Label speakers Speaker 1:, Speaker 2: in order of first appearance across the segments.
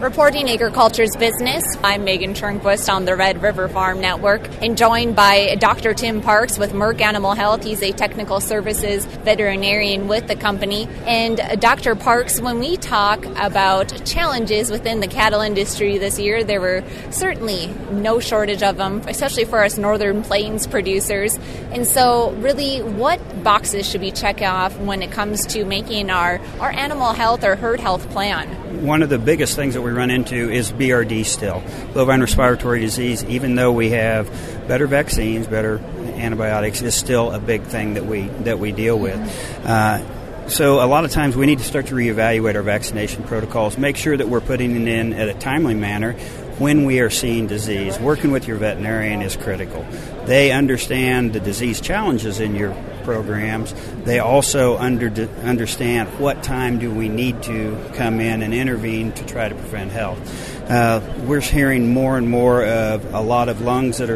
Speaker 1: Reporting Agriculture's Business, I'm Megan Turnquist on the Red River Farm Network, and joined by Dr. Tim Parks with Merck Animal Health. He's a technical services veterinarian with the company. And Dr. Parks, when we talk about challenges within the cattle industry this year, there were certainly no shortage of them, especially for us Northern Plains producers. And so really, what boxes should we check off when it comes to making our animal health or herd health plan?
Speaker 2: One of the biggest things that we run into is BRD still, bovine respiratory disease. Even though we have better vaccines, better antibiotics, is still a big thing that we deal with. So a lot of times we need to start to reevaluate our vaccination protocols, make sure that we're putting it in at a timely manner when we are seeing disease. Working with your veterinarian is critical. They understand the disease challenges in your programs. They also understand what time do we need to come in and intervene to try to prevent health. We're hearing more and more of a lot of lungs that are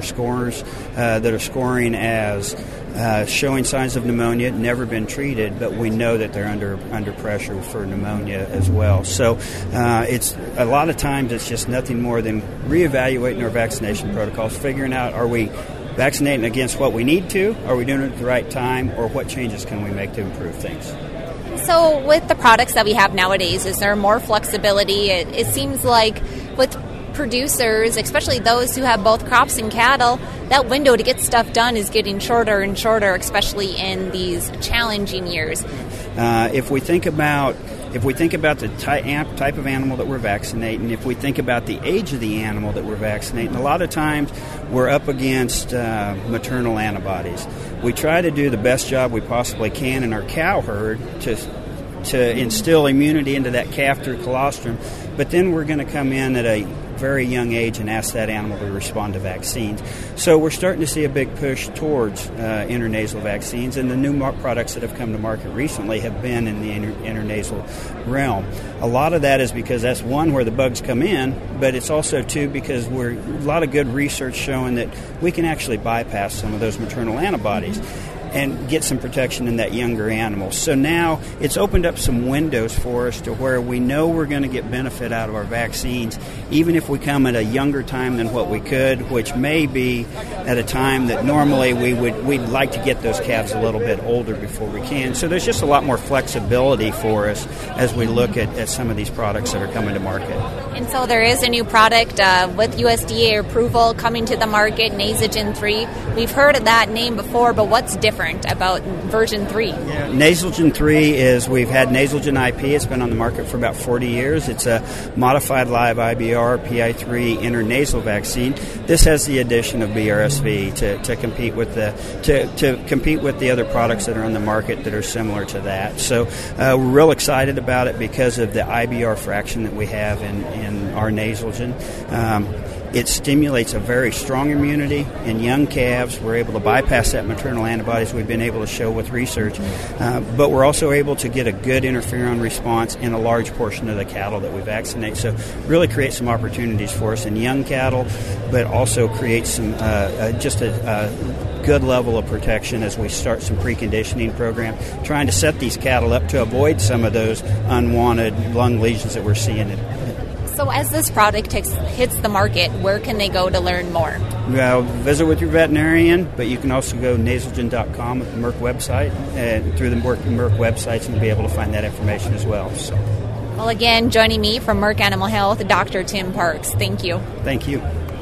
Speaker 2: scoring as showing signs of pneumonia, never been treated, but we know that they're under pressure for pneumonia as well. So it's a lot of times it's just nothing more than reevaluating our vaccination protocols, figuring out, are we vaccinating against what we need to, are we doing it at the right time, or what changes can we make to improve things?
Speaker 1: So with the products that we have nowadays, is there more flexibility? It seems like with producers, especially those who have both crops and cattle, that window to get stuff done is getting shorter and shorter, especially in these challenging years.
Speaker 2: If we think about the type of animal that we're vaccinating, if we think about the age of the animal that we're vaccinating, a lot of times we're up against maternal antibodies. We try to do the best job we possibly can in our cow herd to instill immunity into that calf through colostrum, but then we're going to come in at a very young age and ask that animal to respond to vaccines. So we're starting to see a big push towards intranasal vaccines, and the new products that have come to market recently have been in the intranasal realm. A lot of that is because that's one, where the bugs come in, but it's also two, because we're a lot of good research showing that we can actually bypass some of those maternal antibodies and get some protection in that younger animal. So now it's opened up some windows for us to where we know we're going to get benefit out of our vaccines, even if we come at a younger time than what we could, which may be at a time that normally we'd like to get those calves a little bit older before we can. So there's just a lot more flexibility for us as we look at some of these products that are coming to market.
Speaker 1: And so there is a new product with USDA approval coming to the market, Nasogen 3. We've heard of that name before, but what's different about version 3?
Speaker 2: Yeah, Nasogen 3 is, we've had Nasogen IP. It's been on the market for about 40 years. It's a modified live IBR PI3 intranasal vaccine. This has the addition of BRSV to compete with the other products that are on the market that are similar to that. So we're real excited about it because of the IBR fraction that we have in our Nasogen. It stimulates a very strong immunity in young calves. We're able to bypass that maternal antibodies we've been able to show with research, but we're also able to get a good interferon response in a large portion of the cattle that we vaccinate. So really create some opportunities for us in young cattle, but also create some just a good level of protection as we start some preconditioning program, trying to set these cattle up to avoid some of those unwanted lung lesions that we're seeing.
Speaker 1: So as this product hits the market, where can they go to learn more?
Speaker 2: Well, visit with your veterinarian, but you can also go nasogen.com at the Merck website, and through the Merck websites, you'll be able to find that information as well. So.
Speaker 1: Well, again, joining me from Merck Animal Health, Dr. Tim Parks. Thank you.
Speaker 2: Thank you.